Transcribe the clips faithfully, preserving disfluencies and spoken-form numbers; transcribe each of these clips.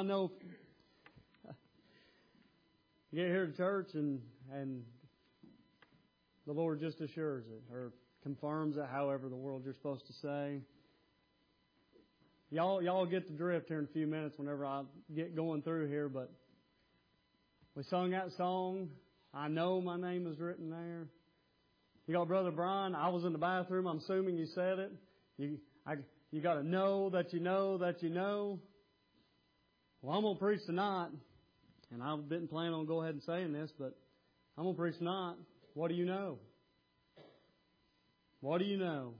I know you get here to church and and the Lord just assures it or confirms it, however the world you're supposed to say. Y'all, y'all get the drift here in a few minutes whenever I get going through here, but we sung that song. I know my name is written there. You got Brother Brian. I was in the bathroom. I'm assuming you said it. You, I, you got to know that you know that you know. Well, I'm going to preach tonight, and I didn't plan on go ahead and saying this, but I'm going to preach tonight. What do you know? What do you know?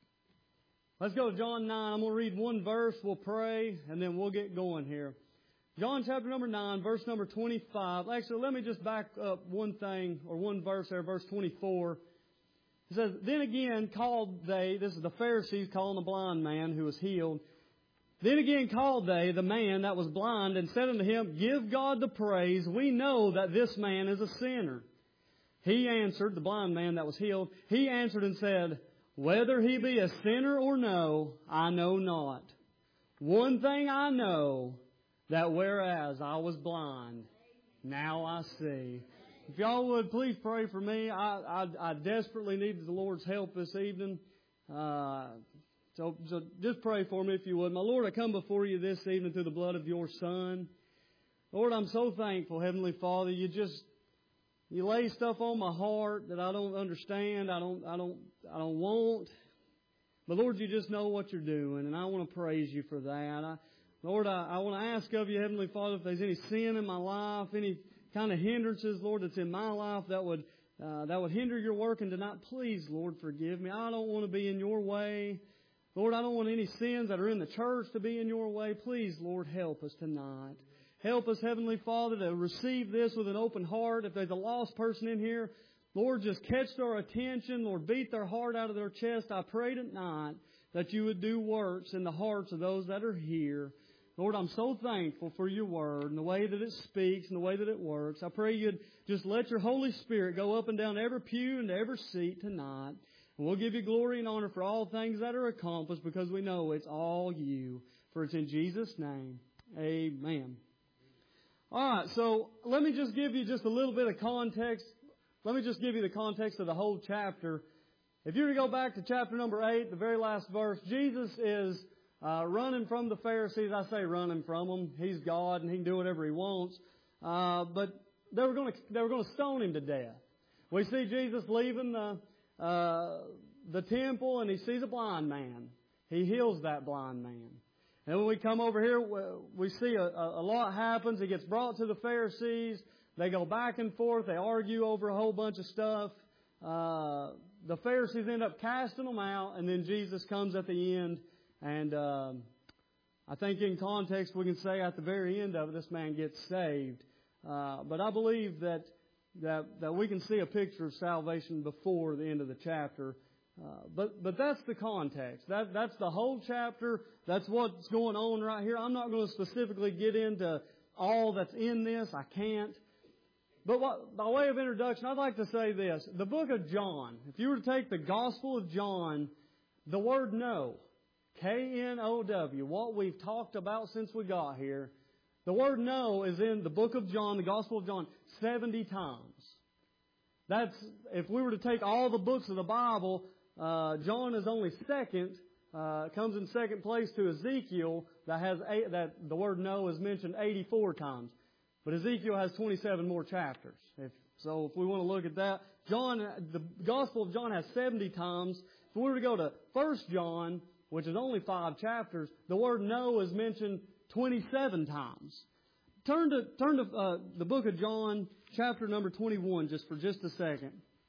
Let's go to John nine. I'm going to read one verse. We'll pray, and then we'll get going here. John chapter number nine, verse number twenty-five. Actually, let me just back up one thing, or one verse there, verse twenty-four. It says, Then again called they, this is the Pharisees calling the blind man who was healed. Then again called they the man that was blind and said unto him, Give God the praise. We know that this man is a sinner. He answered, the blind man that was healed, he answered and said, Whether he be a sinner or no, I know not. One thing I know, that whereas I was blind, now I see. If y'all would please pray for me. I, I, I desperately need the Lord's help this evening. Uh, so, so just pray for me if you would. My Lord, I come before you this evening through the blood of your Son. Lord, I'm so thankful, Heavenly Father. You just you lay stuff on my heart that I don't understand. I don't I don't I don't want. But Lord, you just know what you're doing, and I want to praise you for that. I, Lord, I, I want to ask of you, Heavenly Father, if there's any sin in my life, any kind of hindrances, Lord, that's in my life that would uh, that would hinder your work and tonight, please, Lord, forgive me. I don't want to be in your way. Lord, I don't want any sins that are in the church to be in your way. Please, Lord, help us tonight. Help us, Heavenly Father, to receive this with an open heart. If there's a lost person in here, Lord, just catch their attention. Lord, beat their heart out of their chest. I pray tonight that you would do works in the hearts of those that are here. Lord, I'm so thankful for your word and the way that it speaks and the way that it works. I pray you'd just let your Holy Spirit go up and down every pew and every seat tonight. And we'll give you glory and honor for all things that are accomplished because we know it's all you. For it's in Jesus' name. Amen. All right, so let me just give you just a little bit of context. Let me just give you the context of the whole chapter. If you were to go back to chapter number eight, the very last verse, Jesus is uh, running from the Pharisees. I say running from them. He's God and he can do whatever he wants. Uh, but they were going to they were going to stone him to death. We see Jesus leaving the uh, the temple and he sees a blind man. He heals that blind man. And when we come over here, we see a, a lot happens. He gets brought to the Pharisees. They go back and forth. They argue over a whole bunch of stuff. Uh, the Pharisees end up casting them out, and then Jesus comes at the end. And um, I think in context, we can say at the very end of it, this man gets saved. Uh, but I believe that, that that we can see a picture of salvation before the end of the chapter. Uh, but but that's the context. That that's the whole chapter. That's what's going on right here. I'm not going to specifically get into all that's in this. I can't. But what, by way of introduction, I'd like to say this. The book of John, if you were to take the Gospel of John, the word know, K N O W, what we've talked about since we got here, the word know is in the book of John, the Gospel of John, seventy times. That's, if we were to take all the books of the Bible, uh, John is only second, uh, comes in second place to Ezekiel, that has eight, that the word know is mentioned eighty-four times. But Ezekiel has twenty-seven more chapters. If, so if we want to look at that, John, the Gospel of John has seventy times. If we were to go to First John, which is only five chapters, the word know is mentioned twenty-seven times. Turn to turn to uh, the book of John, chapter number twenty-one, just for just a second.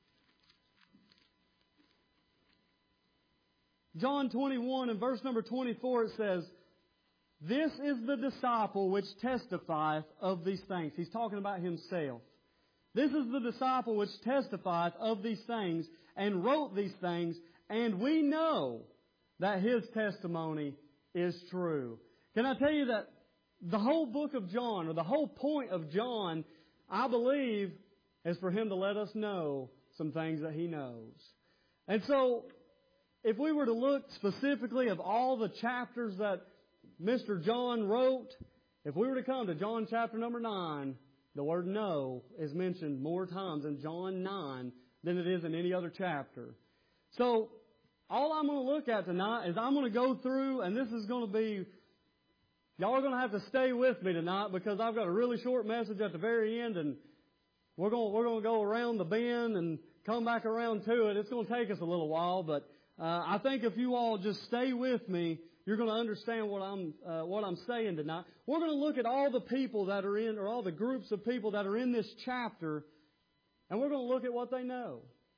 John twenty-one and verse number twenty-four, it says, This is the disciple which testifieth of these things. He's talking about himself. This is the disciple which testifieth of these things and wrote these things, and we know that his testimony is true. Can I tell you that the whole book of John, or the whole point of John, I believe, is for him to let us know some things that he knows. And so, if we were to look specifically of all the chapters that Mister John wrote, If we were to come to John chapter number nine, the word no is mentioned more times in John nine than it is in any other chapter. So, all I'm going to look at tonight is I'm going to go through, and this is going to be, y'all are going to have to stay with me tonight because I've got a really short message at the very end, and we're going, we're going to go around the bend and come back around to it. It's going to take us a little while, but uh, I think if you all just stay with me, you're going to understand what I'm uh, what I'm saying tonight. We're going to look at all the people that are in, or all the groups of people that are in this chapter, and we're going to look at what they know.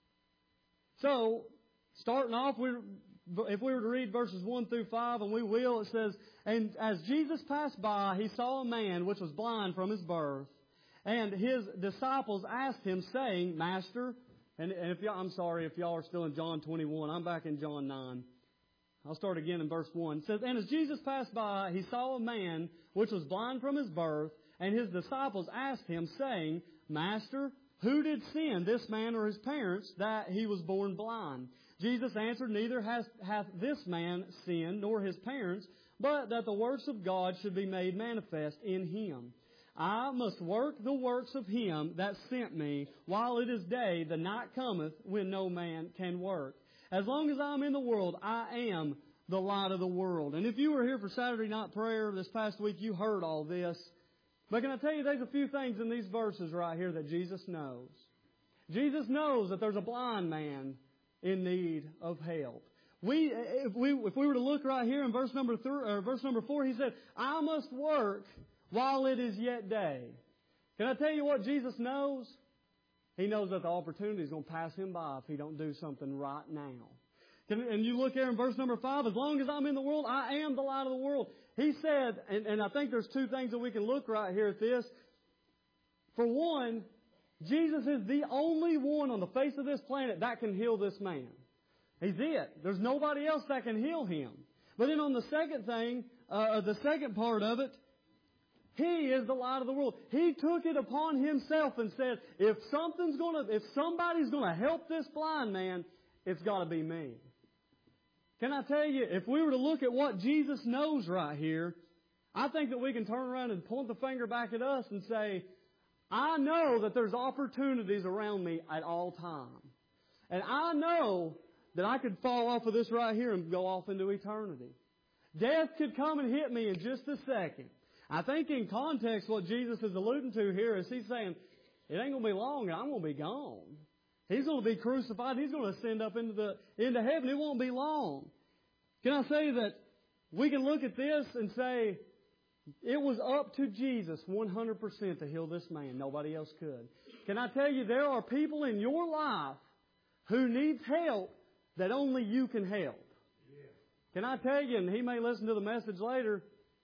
So, starting off, we, if we were to read verses one through five, and we will, it says, "And as Jesus passed by, he saw a man which was blind from his birth. And his disciples asked him, saying, Master," and, and if y'all, I'm sorry if y'all are still in John twenty-one. I'm back in John nine. I'll start again in verse one. It says, "And as Jesus passed by, he saw a man which was blind from his birth, and his disciples asked him, saying, Master, who did sin, this man or his parents, that he was born blind? Jesus answered, Neither hath, hath this man sinned, nor his parents, but that the works of God should be made manifest in him. I must work the works of him that sent me, while it is day, the night cometh when no man can work. As long as I'm in the world, I am the light of the world." And if you were here for Saturday night prayer this past week, you heard all this. But can I tell you, there's a few things in these verses right here that Jesus knows. Jesus knows that there's a blind man in need of help. We, if we, if we were to look right here in verse number three, or verse number four, he said, "I must work while it is yet day." Can I tell you what Jesus knows? He knows that the opportunity is going to pass him by if he don't do something right now. And you look here in verse number five, "As long as I'm in the world, I am the light of the world." He said, and, and I think there's two things that we can look right here at this. For one, Jesus is the only one on the face of this planet that can heal this man. He's it. There's nobody else that can heal him. But then on the second thing, uh, the second part of it, He is the light of the world. He took it upon Himself and said, if something's going to, if somebody's going to help this blind man, it's got to be me. Can I tell you, if we were to look at what Jesus knows right here, I think that we can turn around and point the finger back at us and say, I know that there's opportunities around me at all times. And I know that I could fall off of this right here and go off into eternity. Death could come and hit me in just a second. I think in context what Jesus is alluding to here is He's saying, it ain't going to be long and I'm going to be gone. He's going to be crucified. He's going to ascend up into the into heaven. It won't be long. Can I say that we can look at this and say, it was up to Jesus one hundred percent to heal this man. Nobody else could. Can I tell you, there are people in your life who needs help that only you can help. Can I tell you, and he may listen to the message later,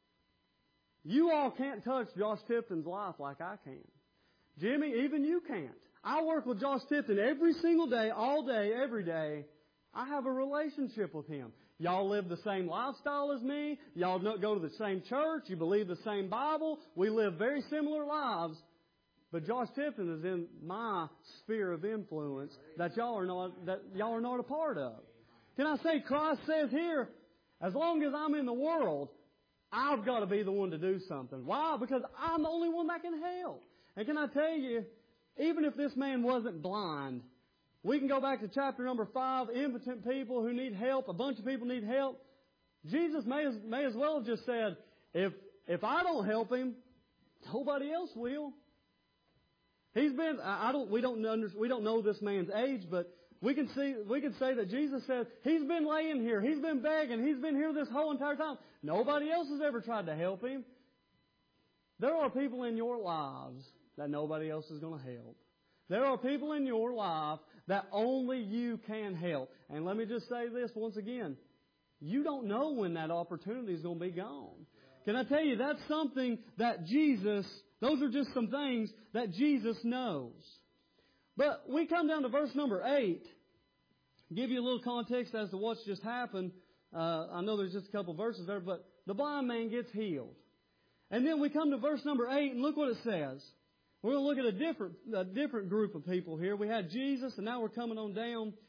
you all can't touch Josh Tipton's life like I can. Jimmy, even you can't. I work with Josh Tipton every single day, all day, every day. I have a relationship with him. Y'all live the same lifestyle as me. Y'all go to the same church. You believe the same Bible. We live very similar lives. But Josh Tipton is in my sphere of influence that y'all are not, that y'all are not a part of. Can I say, Christ says here, as long as I'm in the world, I've got to be the one to do something. Why? Because I'm the only one that can help. And can I tell you, even if this man wasn't blind, we can go back to chapter number five, impotent people who need help, a bunch of people need help. Jesus may as, may as well have just said, if, if I don't help him, nobody else will. He's been, I don't, we don't under, we don't know this man's age, but we can see, we can say that Jesus said, he's been laying here, he's been begging, he's been here this whole entire time. Nobody else has ever tried to help him. There are people in your lives that nobody else is going to help. There are people in your life that only you can help. And let me just say this once again. You don't know when that opportunity is going to be gone. Can I tell you, that's something that Jesus, those are just some things that Jesus knows. But we come down to verse number eight. Give you a little context as to what's just happened. Uh, I know there's just a couple verses there, but the blind man gets healed. And then we come to verse number eight, and look what it says. We're going to look at a different, a different group of people here. We had Jesus, and now we're coming on down.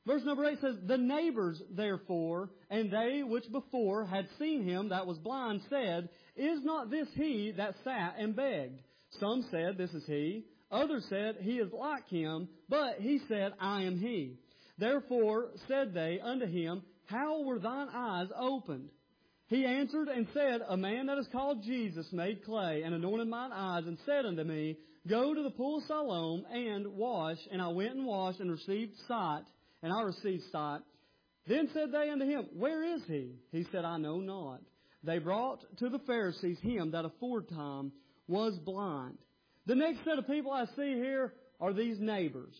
Verse number eight says, the neighbors, therefore, and they which before had seen him that was blind, said, is not this he that sat and begged? Some said, this is he. Others said, he is like him. But he said, I am he. Therefore said they unto him, how were thine eyes opened? He answered and said, a man that is called Jesus made clay, and anointed mine eyes, and said unto me, go to the pool of Siloam, and wash. And I went and washed, and received sight. And I received sight. Then said they unto him, where is he? He said, I know not. They brought to the Pharisees him that aforetime was blind. The next set of people I see here are these neighbors.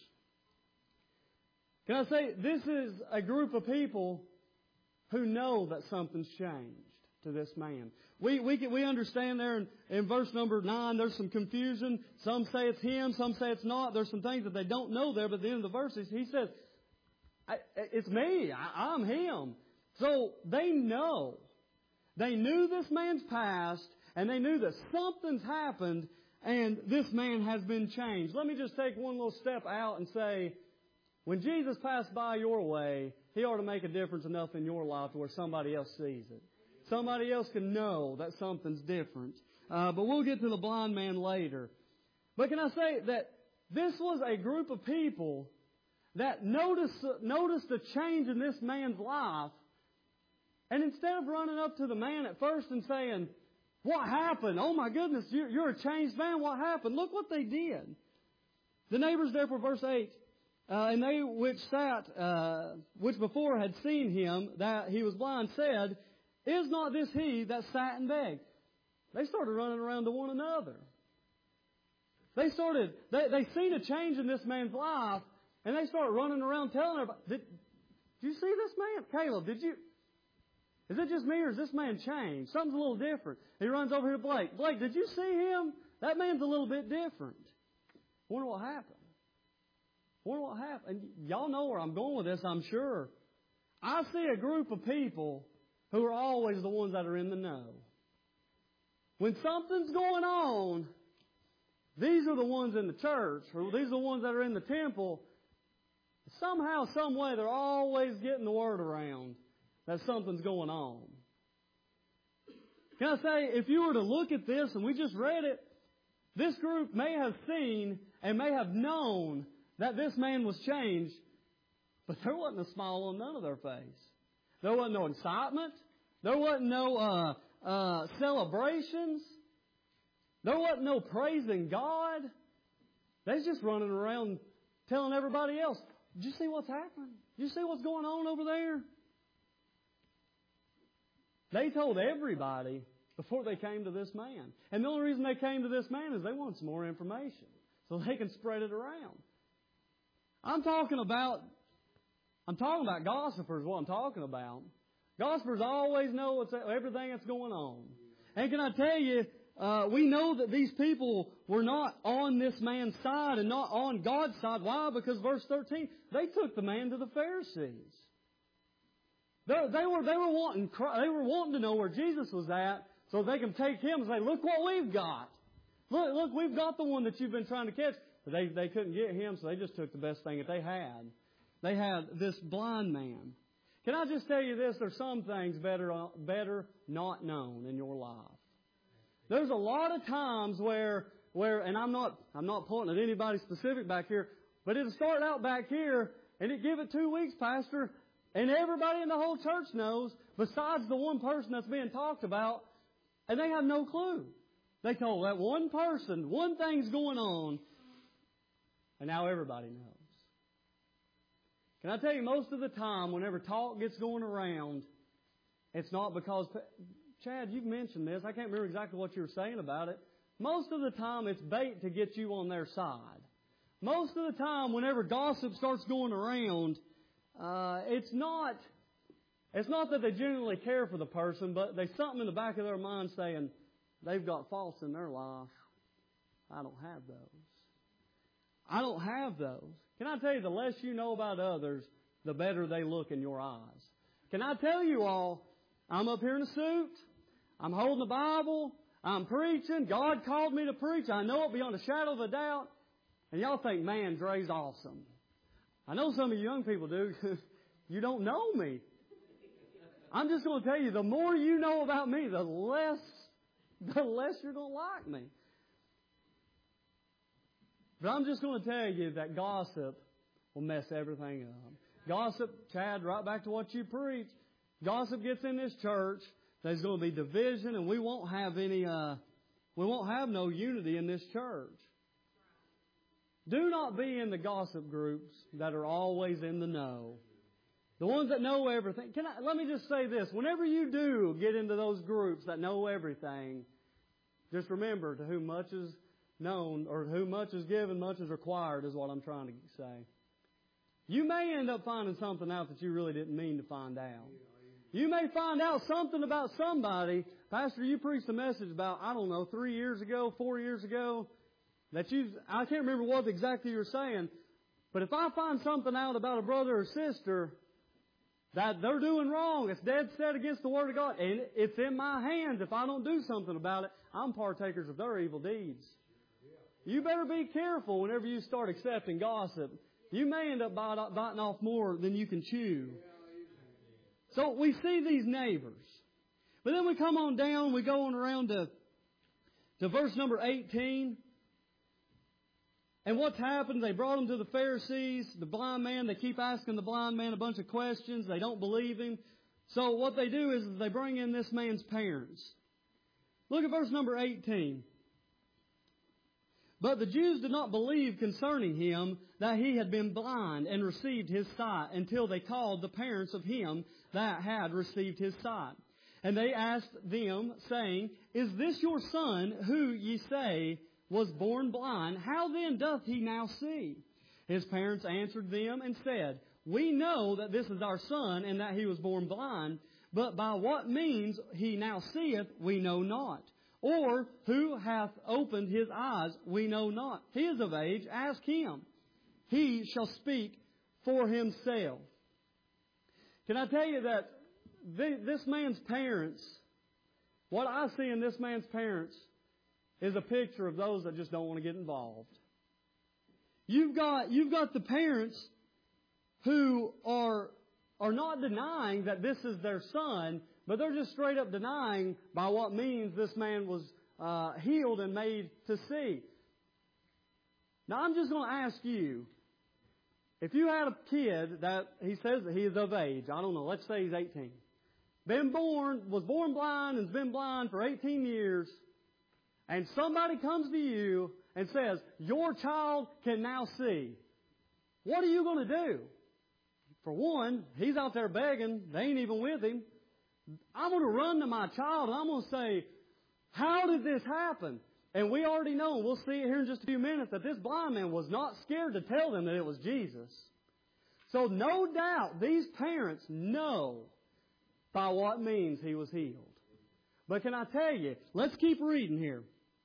Can I say, this is a group of people who know that something's changed to this man. We we can, we understand there in, in verse number nine, there's some confusion. Some say it's him, some say it's not. There's some things that they don't know there, but at the end of the verses, he says, I, it's me, I, I'm him. So they know. They knew this man's past, and they knew that something's happened, and this man has been changed. Let me just take one little step out and say, when Jesus passed by your way, He ought to make a difference enough in your life to where somebody else sees it. Somebody else can know that something's different. Uh, but we'll get to the blind man later. But can I say that this was a group of people that noticed, noticed a change in this man's life, and instead of running up to the man at first and saying, what happened? Oh my goodness, you're, you're a changed man. What happened? Look what they did. The neighbors, therefore, verse eight, uh, and they which sat, uh, which before had seen him, that he was blind, said, is not this he that sat and begged? They started running around to one another. They started, they, they seen a change in this man's life, and they started running around telling everybody, did, did you see this man? Caleb, did you? Is it just me or is this man changed? Something's a little different. He runs over here to Blake. Blake, did you see him? That man's a little bit different. Wonder what happened. Wonder what happened. And y'all know where I'm going with this, I'm sure. I see a group of people who are always the ones that are in the know. When something's going on, these are the ones in the church, or these are the ones that are in the temple. Somehow, some way, they're always getting the word around that something's going on. Can I say, if you were to look at this, and we just read it, this group may have seen and may have known that this man was changed, but there wasn't a smile on none of their face. There wasn't no excitement. There wasn't no uh, uh, celebrations. There wasn't no praising God. They was just running around telling everybody else, did you see what's happening? Did you see what's going on over there? They told everybody before they came to this man. And the only reason they came to this man is they wanted some more information so they can spread it around. I'm talking about, I'm talking about gossipers, what I'm talking about. Gossipers always know what's, everything that's going on. And can I tell you, uh, we know that these people were not on this man's side and not on God's side. Why? Because verse thirteen, they took the man to the Pharisees. They, they were they were wanting they were wanting to know where Jesus was at, so they can take him and say, "Look what we've got! Look, look, we've got the one that you've been trying to catch." But they they couldn't get him, so they just took the best thing that they had. They had this blind man. Can I just tell you this? There's some things better better not known in your life. There's a lot of times where where, and I'm not I'm not pointing at anybody specific back here, but it'll start out back here, and it give it two weeks, Pastor. And everybody in the whole church knows, besides the one person that's being talked about, and they have no clue. They told that one person, one thing's going on, and now everybody knows. Can I tell you, most of the time, whenever talk gets going around, it's not because, Chad, you've mentioned this. I can't remember exactly what you were saying about it. Most of the time, it's bait to get you on their side. Most of the time, whenever gossip starts going around, Uh, it's not, it's not that they genuinely care for the person, but there's something in the back of their mind saying, they've got faults in their life. I don't have those. I don't have those. Can I tell you, the less you know about others, the better they look in your eyes. Can I tell you all, I'm up here in a suit. I'm holding the Bible. I'm preaching. God called me to preach. I know it beyond a shadow of a doubt. And y'all think, man, Dre's awesome. I know some of you young people do. You don't know me. I'm just going to tell you, the more you know about me, the less, the less you're going to like me. But I'm just going to tell you that gossip will mess everything up. Gossip, Chad, right back to what you preach. Gossip gets in this church. There's going to be division, and we won't have any. Uh, we won't have no unity in this church. Do not be in the gossip groups that are always in the know. The ones that know everything. Can I, let me just say this. Whenever you do get into those groups that know everything, just remember, to whom much is known, or to whom much is given, much is required, is what I'm trying to say. You may end up finding something out that you really didn't mean to find out. You may find out something about somebody. Pastor, you preached a message about, I don't know, three years ago, four years ago, that you, I can't remember what exactly you were saying, but if I find something out about a brother or sister that they're doing wrong, it's dead set against the Word of God, and it's in my hands. If I don't do something about it, I'm partakers of their evil deeds. You better be careful whenever you start accepting gossip. You may end up biting off more than you can chew. So we see these neighbors. But then we come on down, we go on around to, to verse number eighteen. And what's happened, they brought him to the Pharisees, the blind man. They keep asking the blind man a bunch of questions. They don't believe him. So what they do is they bring in this man's parents. Look at verse number eighteen. But the Jews did not believe concerning him that he had been blind and received his sight until they called the parents of him that had received his sight. And they asked them, saying, Is this your son, who ye say was born blind? How then doth he now see? His parents answered them and said, We know that this is our son, and that he was born blind, but by what means he now seeth, we know not. Or who hath opened his eyes, we know not. He is of age, ask him. He shall speak for himself. Can I tell you that this man's parents, what I see in this man's parents is a picture of those that just don't want to get involved. You've got, you've got the parents who are, are not denying that this is their son, but they're just straight up denying by what means this man was uh, healed and made to see. Now I'm just going to ask you, if you had a kid that he says that he is of age, I don't know, let's say he's eighteen, been born, was born blind and has been blind for eighteen years, and somebody comes to you and says, your child can now see, what are you going to do? For one, he's out there begging, they ain't even with him. I'm going to run to my child and I'm going to say, how did this happen? And we already know, we'll see it here in just a few minutes, that this blind man was not scared to tell them that it was Jesus. So no doubt these parents know by what means he was healed. But can I tell you, let's keep reading here.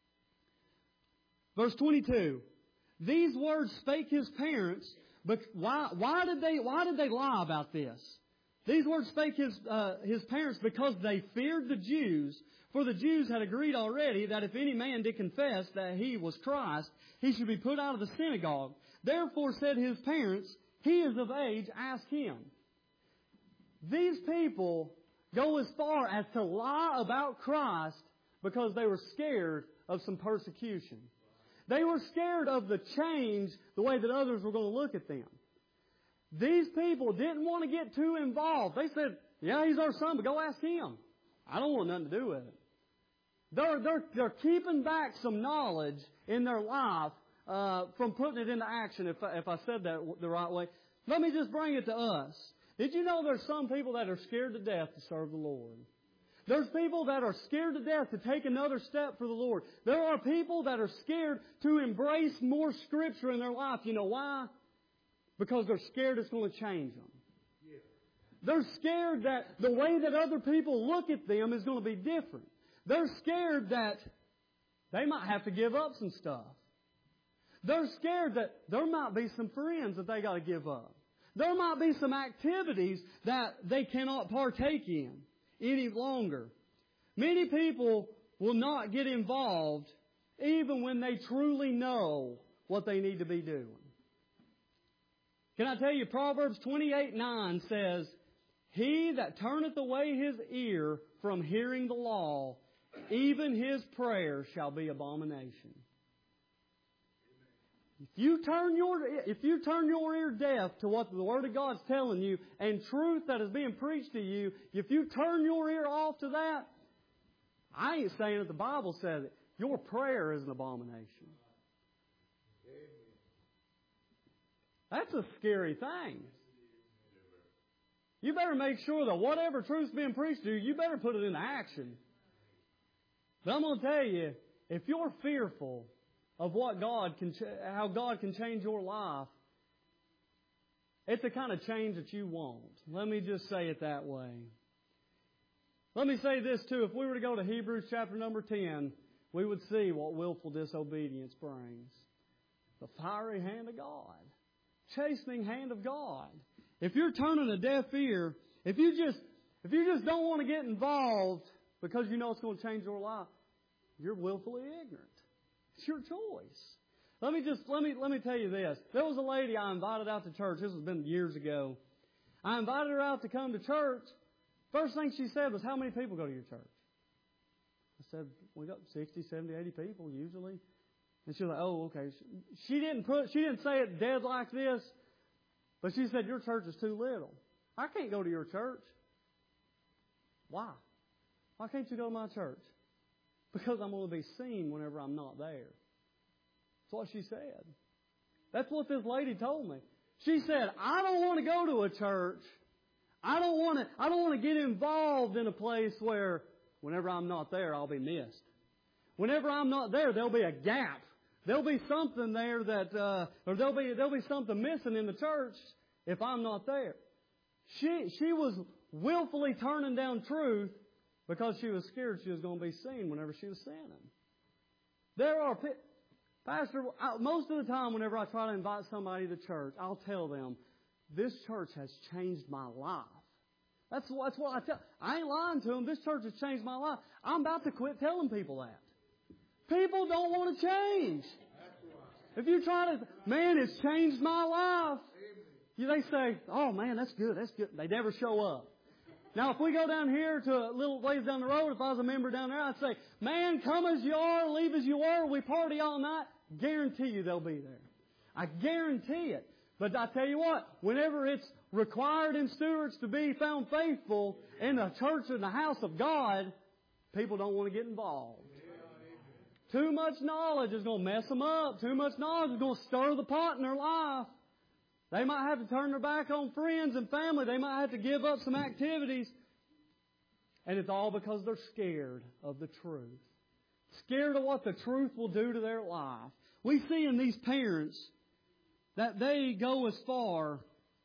Verse twenty-two. These words spake his parents, but why, why did they, why did they lie about this? These words spake his, uh, his parents because they feared the Jews, for the Jews had agreed already that if any man did confess that he was Christ, he should be put out of the synagogue. Therefore said his parents, he is of age, ask him. These people go as far as to lie about Christ because they were scared of some persecution. They were scared of the change, the way that others were going to look at them. These people didn't want to get too involved. They said, yeah, he's our son, but go ask him. I don't want nothing to do with it. They're, they're, they're keeping back some knowledge in their life uh, from putting it into action, if I, if I said that the right way. Let me just bring it to us. Did you know there's some people that are scared to death to serve the Lord? There's people that are scared to death to take another step for the Lord. There are people that are scared to embrace more Scripture in their life. You know why? Because they're scared it's going to change them. Yeah. They're scared that the way that other people look at them is going to be different. They're scared that they might have to give up some stuff. They're scared that there might be some friends that they got to give up. There might be some activities that they cannot partake in any longer. Many people will not get involved even when they truly know what they need to be doing. Can I tell you, Proverbs twenty-eight nine says, he that turneth away his ear from hearing the law, even his prayer shall be abomination. If you turn your if you turn your ear deaf to what the Word of God's telling you and truth that is being preached to you, if you turn your ear off to that, I ain't saying that the Bible says it. Your prayer is an abomination. That's a scary thing. You better make sure that whatever truth's being preached to you, you better put it into action. But I'm going to tell you, if you're fearful of what God can, how God can change your life, it's the kind of change that you want. Let me just say it that way. Let me say this too. If we were to go to Hebrews chapter number ten, we would see what willful disobedience brings. The fiery hand of God. Chastening hand of God. If you're turning a deaf ear, if you just if you just don't want to get involved because you know it's going to change your life, you're willfully ignorant. It's your choice. Let me just let me let me tell you this. There was a lady I invited out to church. This has been years ago. I invited her out to come to church. First thing she said was, "How many people go to your church?" I said, "We got sixty, seventy, eighty people usually." And she was like, "Oh, okay." She didn't put she didn't say it dead like this, but she said, "Your church is too little. I can't go to your church." Why? Why can't you go to my church? Because I'm going to be seen whenever I'm not there. That's what she said. That's what this lady told me. She said, "I don't want to go to a church. I don't want to, I don't want to get involved in a place where whenever I'm not there, I'll be missed. Whenever I'm not there, there'll be a gap. There'll be something there that, uh, or there'll be, there'll be something missing in the church if I'm not there." She, she was willfully turning down truth because she was scared she was going to be seen whenever she was sinning. There are, Pastor, I, most of the time whenever I try to invite somebody to church, I'll tell them, "This church has changed my life." That's, that's what I tell. I ain't lying to them. This church has changed my life. I'm about to quit telling people that. People don't want to change. If you try to, "Man, it's changed my life," you, they say, "Oh man, that's good, that's good." They never show up. Now, if we go down here to a little ways down the road, if I was a member down there, I'd say, "Man, come as you are, leave as you are. We party all night." Guarantee you they'll be there. I guarantee it. But I tell you what, whenever it's required in stewards to be found faithful in the church and the house of God, people don't want to get involved. Too much knowledge is going to mess them up. Too much knowledge is going to stir the pot in their life. They might have to turn their back on friends and family. They might have to give up some activities. And it's all because they're scared of the truth. Scared of what the truth will do to their life. We see in these parents that they go as far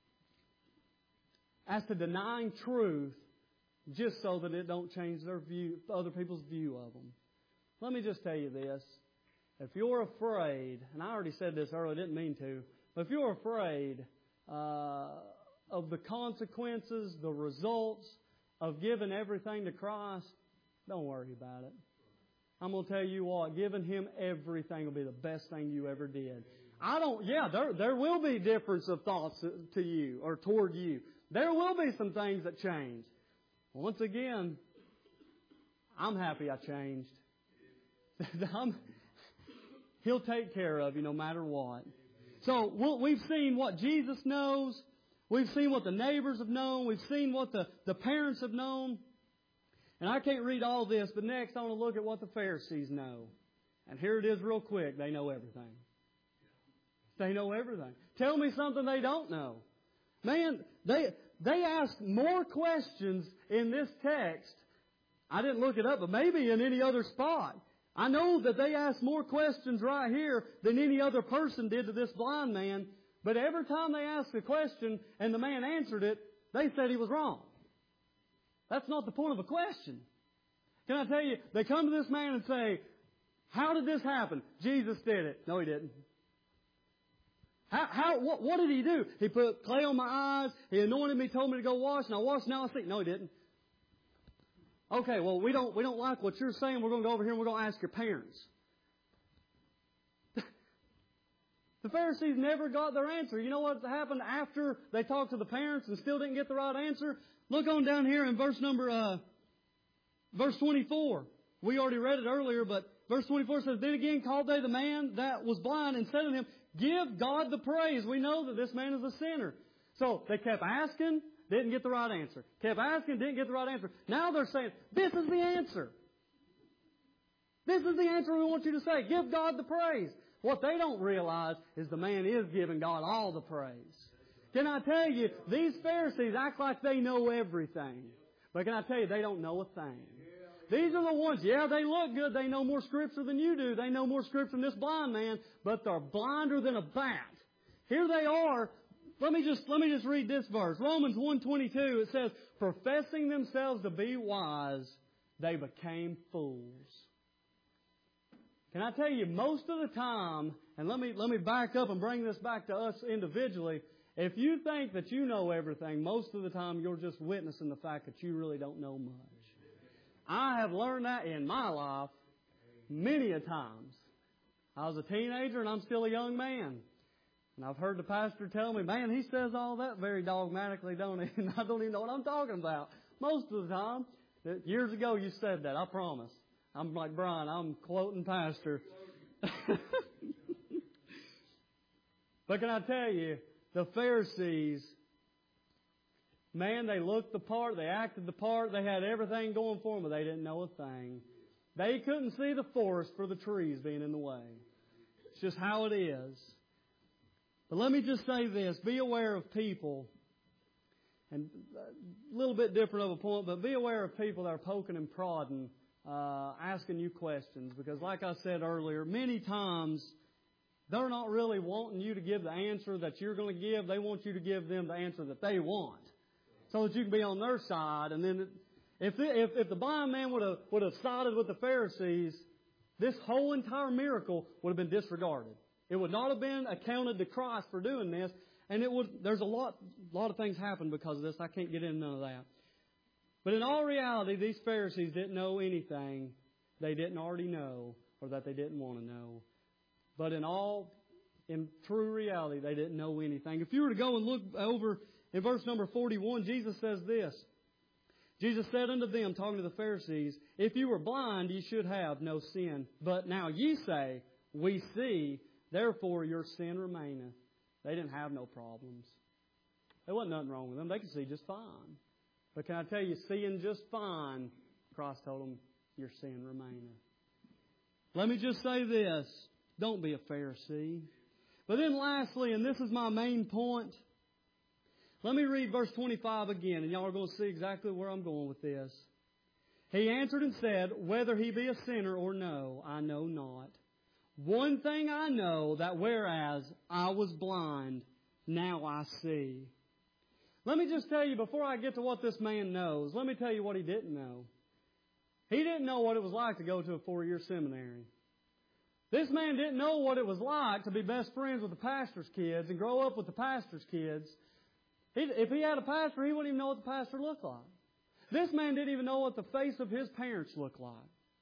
as to denying truth just so that it don't change their view, other people's view of them. Let me just tell you this. If you're afraid, and I already said this earlier, I didn't mean to, but if you're afraid uh, of the consequences, the results of giving everything to Christ, don't worry about it. I'm going to tell you what, giving Him everything will be the best thing you ever did. I don't, yeah, there, there will be difference of thoughts to you or toward you. There will be some things that change. Once again, I'm happy I changed. I'm, He'll take care of you no matter what. So we'll, we've seen what Jesus knows. We've seen what the neighbors have known. We've seen what the, the parents have known. And I can't read all this, but next I want to look at what the Pharisees know. And here it is real quick. They know everything. They know everything. Tell me something they don't know. Man, they they ask more questions in this text. I didn't look it up, but maybe in any other spot. I know that they asked more questions right here than any other person did to this blind man. But every time they asked a question and the man answered it, they said he was wrong. That's not the point of a question. Can I tell you, they come to this man and say, "How did this happen?" "Jesus did it." "No, He didn't." How, how, what, what did He do? "He put clay on my eyes. He anointed me, told me to go wash, and I washed, now I see." "No, He didn't." "Okay, well, we don't, we don't like what you're saying. We're going to go over here and we're going to ask your parents." The Pharisees never got their answer. You know what happened after they talked to the parents and still didn't get the right answer? Look on down here in verse number, uh, verse twenty-four. We already read it earlier, but verse twenty-four says, Then again called they the man that was blind and said unto him, Give God the praise. We know that this man is a sinner. So they kept asking, didn't get the right answer. Kept asking, didn't get the right answer. Now they're saying, this is the answer. This is the answer we want you to say. Give God the praise. What they don't realize is the man is giving God all the praise. Can I tell you, these Pharisees act like they know everything. But can I tell you, they don't know a thing. These are the ones, yeah, they look good. They know more Scripture than you do. They know more Scripture than this blind man, but they're blinder than a bat. Here they are. Let me just, let me just read this verse. Romans one twenty-two, it says, Professing themselves to be wise, they became fools. Can I tell you, most of the time, and let me, let me back up and bring this back to us individually, if you think that you know everything, most of the time you're just witnessing the fact that you really don't know much. I have learned that in my life many a times. I was a teenager and I'm still a young man. And I've heard the pastor tell me, man, he says all that very dogmatically, don't he? And I don't even know what I'm talking about. Most of the time. Years ago you said that, I promise. I'm like Brian, I'm quoting pastor. But can I tell you, the Pharisees, man, they looked the part, they acted the part, they had everything going for them, but they didn't know a thing. They couldn't see the forest for the trees being in the way. It's just how it is. But let me just say this, be aware of people, and a little bit different of a point, but be aware of people that are poking and prodding, uh, asking you questions, because like I said earlier, many times they're not really wanting you to give the answer that you're going to give. They want you to give them the answer that they want, so that you can be on their side. And then if the, if, if the blind man would have, would have sided with the Pharisees, this whole entire miracle would have been disregarded. It would not have been accounted to Christ for doing this. And it would, there's a lot, lot of things happen because of this. I can't get into none of that. But in all reality, these Pharisees didn't know anything they didn't already know or that they didn't want to know. But in all, in true reality, they didn't know anything. If you were to go and look over in verse number forty-one, Jesus says this. Jesus said unto them, talking to the Pharisees, If you were blind, ye should have no sin. But now ye say, We see, therefore your sin remaineth. They didn't have no problems. There wasn't nothing wrong with them. They could see just fine. But can I tell you, seeing just fine, Christ told them, your sin remaineth. Let me just say this. Don't be a Pharisee. But then lastly, and this is my main point, let me read verse twenty-five again, and y'all are going to see exactly where I'm going with this. He answered and said, Whether he be a sinner or no, I know not. One thing I know, that whereas I was blind, now I see. Let me just tell you, before I get to what this man knows, let me tell you what he didn't know. He didn't know what it was like to go to a four-year seminary. This man didn't know what it was like to be best friends with the pastor's kids and grow up with the pastor's kids. He, if he had a pastor, he wouldn't even know what the pastor looked like. This man didn't even know what the face of his parents looked like.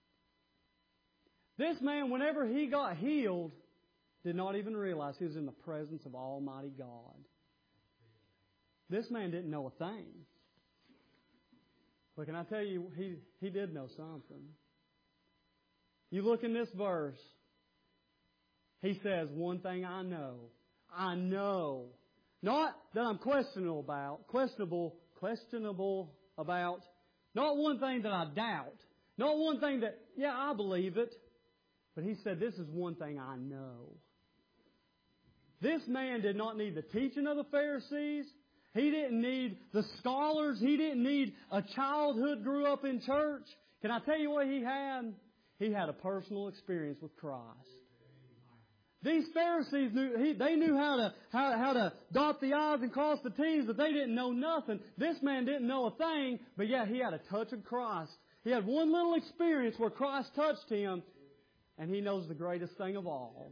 This man, whenever he got healed, did not even realize he was in the presence of Almighty God. This man didn't know a thing. But can I tell you, he, he did know something. You look in this verse, he says, one thing I know. I know. Not that I'm questionable about, questionable, questionable about. Not one thing that I doubt. Not one thing that, yeah, I believe it. But he said, this is one thing I know. This man did not need the teaching of the Pharisees. He didn't need the scholars. He didn't need a childhood grew up in church. Can I tell you what he had? He had a personal experience with Christ. These Pharisees knew, he, they knew how to, how, how to dot the I's and cross the T's, but they didn't know nothing. This man didn't know a thing, but yet he had a touch of Christ. He had one little experience where Christ touched him, and he knows the greatest thing of all.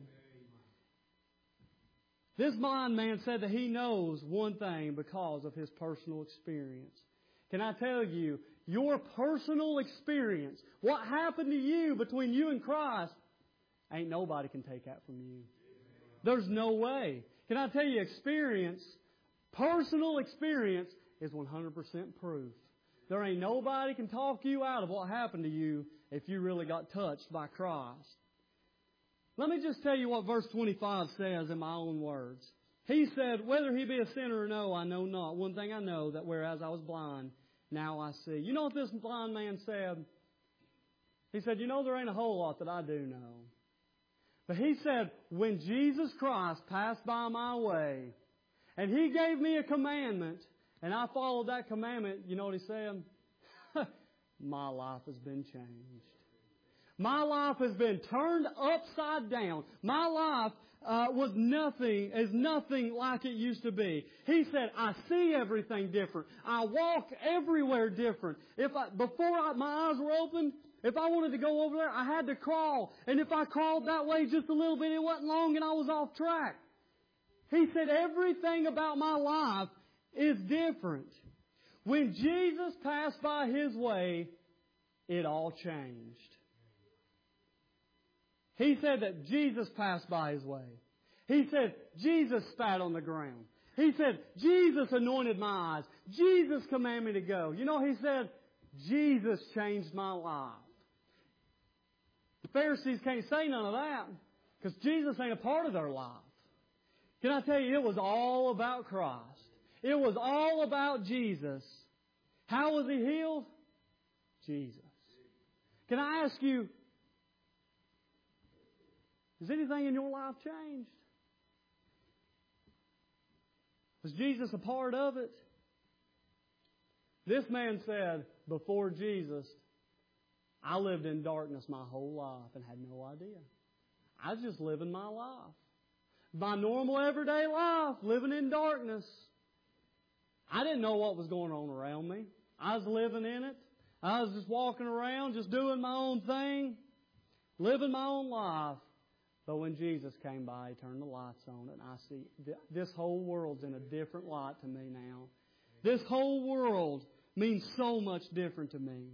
This blind man said that he knows one thing because of his personal experience. Can I tell you, your personal experience, what happened to you between you and Christ, ain't nobody can take that from you. There's no way. Can I tell you, experience, personal experience is one hundred percent proof. There ain't nobody can talk you out of what happened to you if you really got touched by Christ. Let me just tell you what verse twenty-five says in my own words. He said, whether he be a sinner or no, I know not. One thing I know, that whereas I was blind, now I see. You know what this blind man said? He said, you know, there ain't a whole lot that I do know. But he said, when Jesus Christ passed by my way, and He gave me a commandment, and I followed that commandment, you know what He said? My life has been changed. My life has been turned upside down. My life uh, was nothing, is nothing like it used to be. He said, I see everything different. I walk everywhere different. If I, before I, my eyes were opened, if I wanted to go over there, I had to crawl. And if I crawled that way just a little bit, it wasn't long and I was off track. He said, everything about my life is different. When Jesus passed by His way, it all changed. He said that Jesus passed by His way. He said, Jesus spat on the ground. He said, Jesus anointed my eyes. Jesus commanded me to go. You know, He said, Jesus changed my life. The Pharisees can't say none of that because Jesus ain't a part of their life. Can I tell you, it was all about Christ. It was all about Jesus. How was He healed? Jesus. Can I ask you, has anything in your life changed? Was Jesus a part of it? This man said, before Jesus, I lived in darkness my whole life and had no idea. I was just living my life. My normal everyday life, living in darkness. I didn't know what was going on around me. I was living in it. I was just walking around, just doing my own thing, living my own life. But when Jesus came by, He turned the lights on, and I see this whole world's in a different light to me now. This whole world means so much different to me.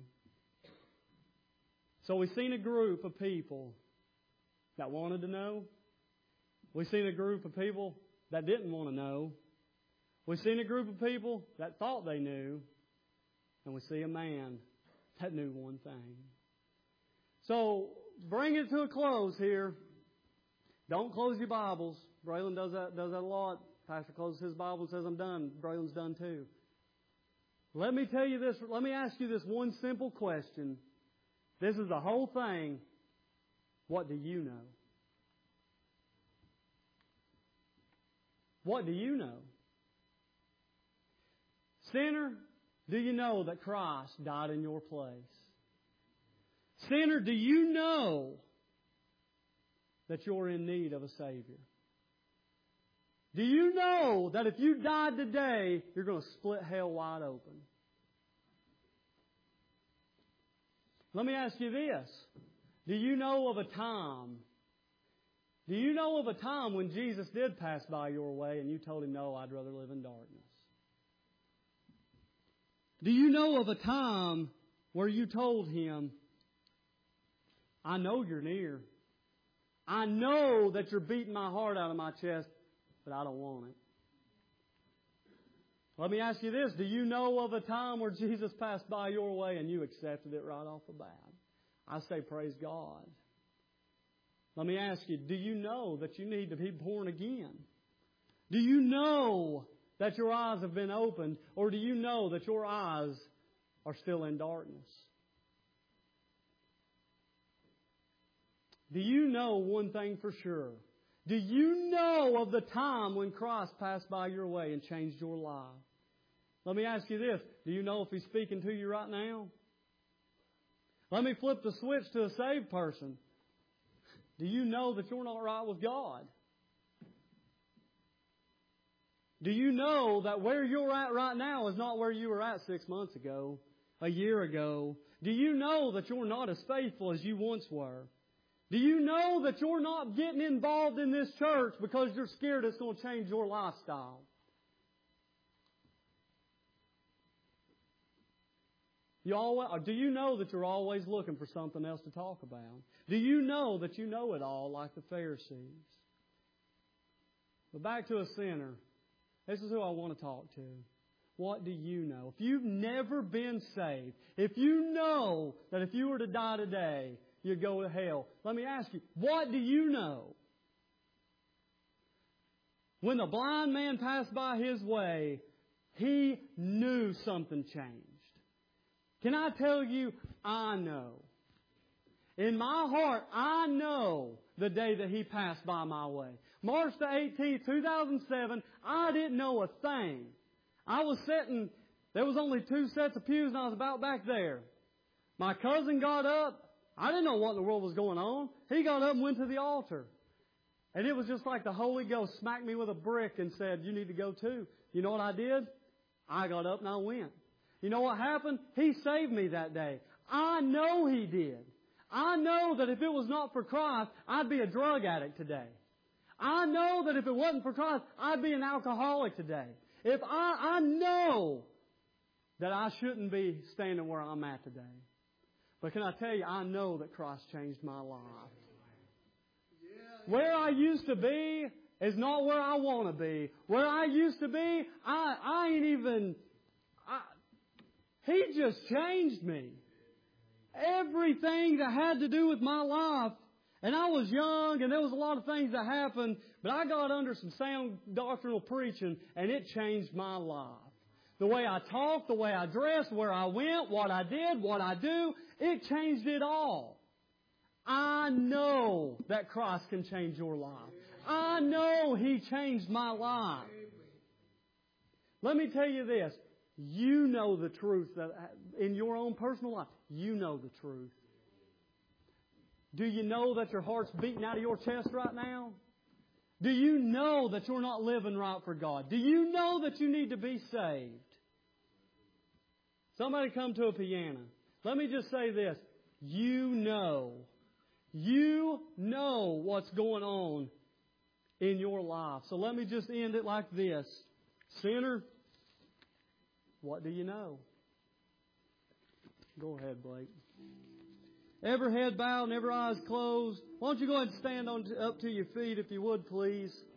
So we've seen a group of people that wanted to know. We've seen a group of people that didn't want to know. We've seen a group of people that thought they knew. And we see a man that knew one thing. So, bring it to a close here. Don't close your Bibles. Braylon does that, does that a lot. Pastor closes his Bible and says, I'm done. Braylon's done too. Let me tell you this. Let me ask you this one simple question. This is the whole thing. What do you know? What do you know? Sinner, do you know that Christ died in your place? Sinner, do you know that you're in need of a Savior? Do you know that if you died today, you're going to split hell wide open? Let me ask you this. Do you know of a time, do you know of a time when Jesus did pass by your way and you told Him, no, I'd rather live in darkness? Do you know of a time where you told Him, I know you're near. I know that you're beating my heart out of my chest, but I don't want it. Let me ask you this. Do you know of a time where Jesus passed by your way and you accepted it right off the bat? I say praise God. Let me ask you, do you know that you need to be born again? Do you know that your eyes have been opened, or do you know that your eyes are still in darkness? Do you know one thing for sure? Do you know of the time when Christ passed by your way and changed your life? Let me ask you this. Do you know if He's speaking to you right now? Let me flip the switch to a saved person. Do you know that you're not right with God? Do you know that where you're at right now is not where you were at six months ago, a year ago? Do you know that you're not as faithful as you once were? Do you know that you're not getting involved in this church because you're scared it's going to change your lifestyle? You always, or do you know that you're always looking for something else to talk about? Do you know that you know it all like the Pharisees? But back to a sinner. This is who I want to talk to. What do you know? If you've never been saved, if you know that if you were to die today, you'd go to hell, let me ask you, what do you know? When the blind man passed by his way, he knew something changed. Can I tell you, I know. In my heart, I know the day that he passed by my way. March the eighteenth, two thousand seven, I didn't know a thing. I was sitting, there was only two sets of pews and I was about back there. My cousin got up. I didn't know what in the world was going on. He got up and went to the altar. And it was just like the Holy Ghost smacked me with a brick and said, you need to go too. You know what I did? I got up and I went. You know what happened? He saved me that day. I know He did. I know that if it was not for Christ, I'd be a drug addict today. I know that if it wasn't for Christ, I'd be an alcoholic today. If I, I know that I shouldn't be standing where I'm at today. But can I tell you, I know that Christ changed my life. Where I used to be is not where I want to be. Where I used to be, I, I ain't even... I, he just changed me. Everything that had to do with my life. And I was young and there was a lot of things that happened. But I got under some sound doctrinal preaching and it changed my life. The way I talked, the way I dressed, where I went, what I did, what I do, it changed it all. I know that Christ can change your life. I know He changed my life. Let me tell you this. You know the truth that in your own personal life. You know the truth. Do you know that your heart's beating out of your chest right now? Do you know that you're not living right for God? Do you know that you need to be saved? Somebody come to a piano. Let me just say this. You know. You know what's going on in your life. So let me just end it like this. Sinner, what do you know? Go ahead, Blake. Every head bowed and every eyes closed. Why don't you go ahead and stand on to, up to your feet if you would, please.